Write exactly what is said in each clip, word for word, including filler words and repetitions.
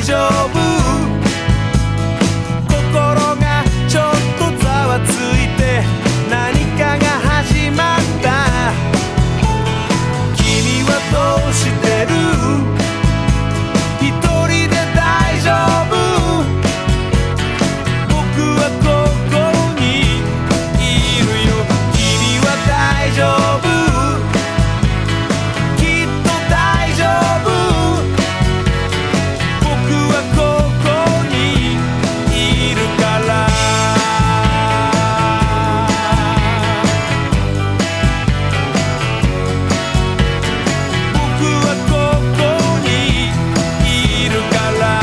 丈夫心がちょっとざわついて何かが始まった君はどうしてる一人で大丈夫僕はここにいるよ君は大丈夫きっと大丈夫僕はここにいるから僕はここにいるから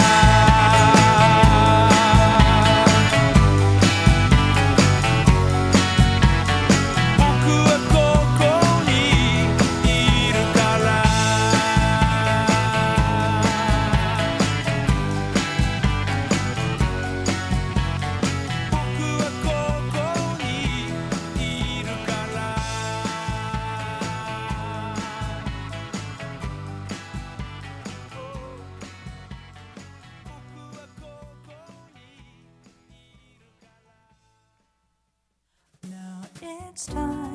僕はここにいるから僕はここにいるから Now it's time